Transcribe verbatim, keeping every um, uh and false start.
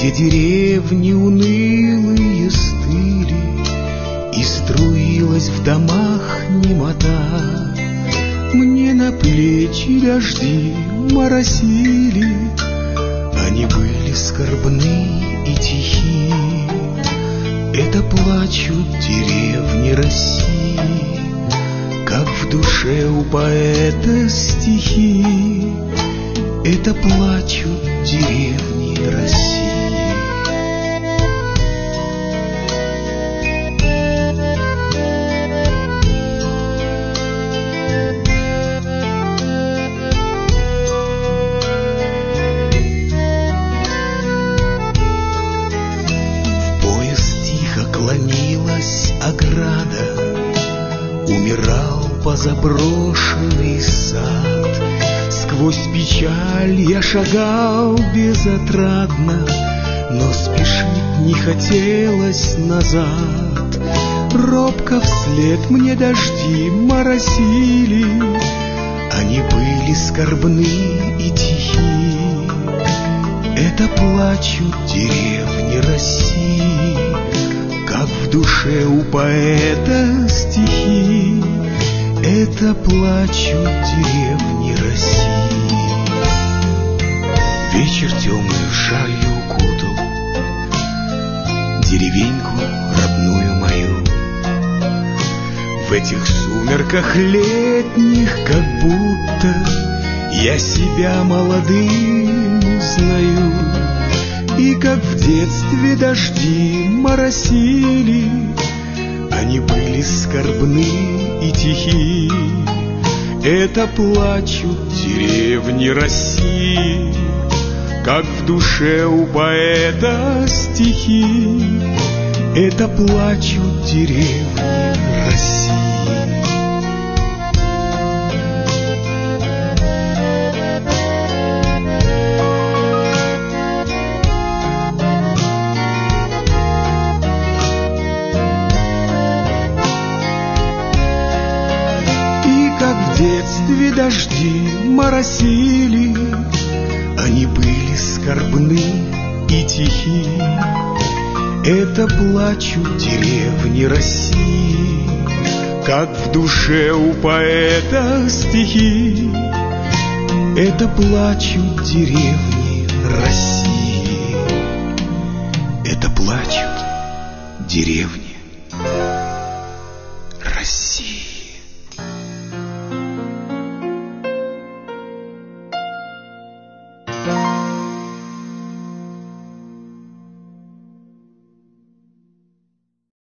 где деревни унылые стыли, и струилась в домах немота. Мне на плечи дожди моросили, они были скорбны и тихи. Это плачут деревни России, как в душе у поэта стихи. Это плачут деревни России. Клонилась ограда, умирал позаброшенный сад. Сквозь печаль я шагал безотрадно, но спешить не хотелось назад. Робко вслед мне дожди моросили, они были скорбны и тихи. Это плачут деревни России, как в душе у поэта стихи. Это плачут деревни России. Вечер темную шалью укутал деревеньку родную мою. В этих сумерках летних как будто я себя молодым узнаю. И как в детстве дожди моросили, они были скорбны и тихи. Это плачут деревни России, как в душе у поэта стихи. Это плачут деревни России. В детстве дожди моросили, они были скорбны и тихи. Это плачут деревни России, как в душе у поэта стихи. Это плачут деревни России. Это плачут деревни России.